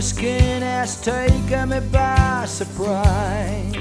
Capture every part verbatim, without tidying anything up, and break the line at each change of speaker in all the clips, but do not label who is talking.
your skin has taken me by surprise.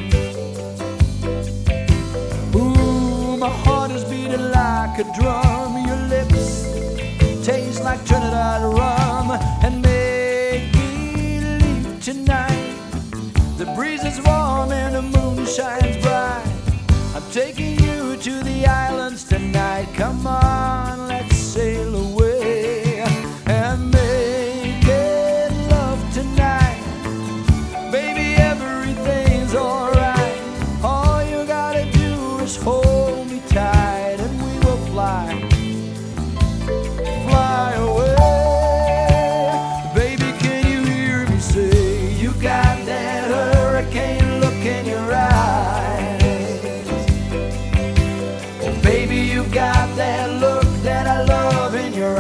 Ooh, my heart is beating like a drum. Your lips taste like Trinidad rum and make believe tonight. The breeze is warm and the moon shines bright. I'm taking you to the islands tonight. Come on, let's sail away and make it love tonight. Baby, everything's alright. All you gotta do is hold me tight and we will fly, fly away. Baby, can you hear me say, you got that hurricane look in your eyes. Oh, baby, you got that look that I love in your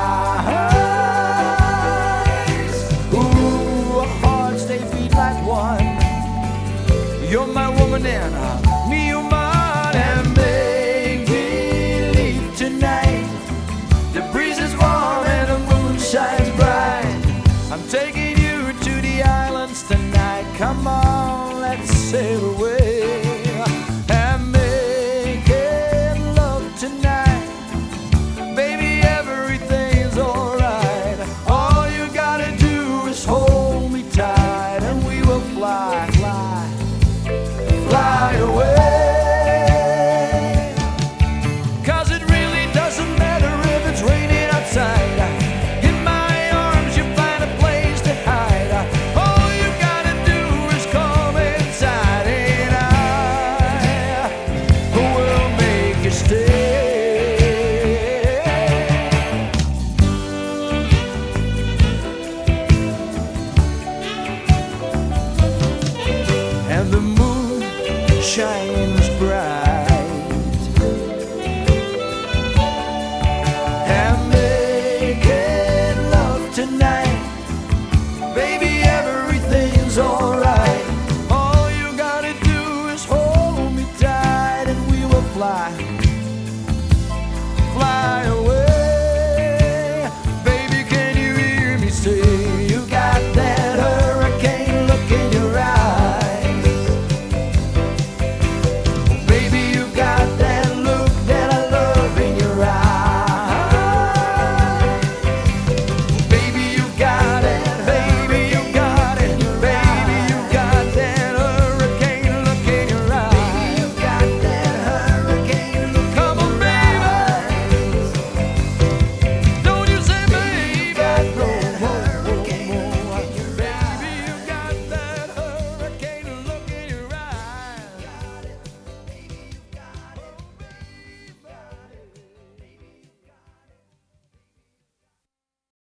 eyes. Ooh, our hearts, they beat like one. You're my woman and uh, me your man, and make believe tonight. The breeze is warm and the moon shines bright. I'm taking you to the islands tonight. Come on, let's sail away and make it love tonight. Baby, everything's alright. All you gotta do is hold me tight and we will fly, fly, fly away. Cause it really doesn't matter if it's raining outside. In my arms you find a place to hide. All you gotta do is come inside and I will make you stay. And the moon shines bright and making love tonight. Baby, everything's alright.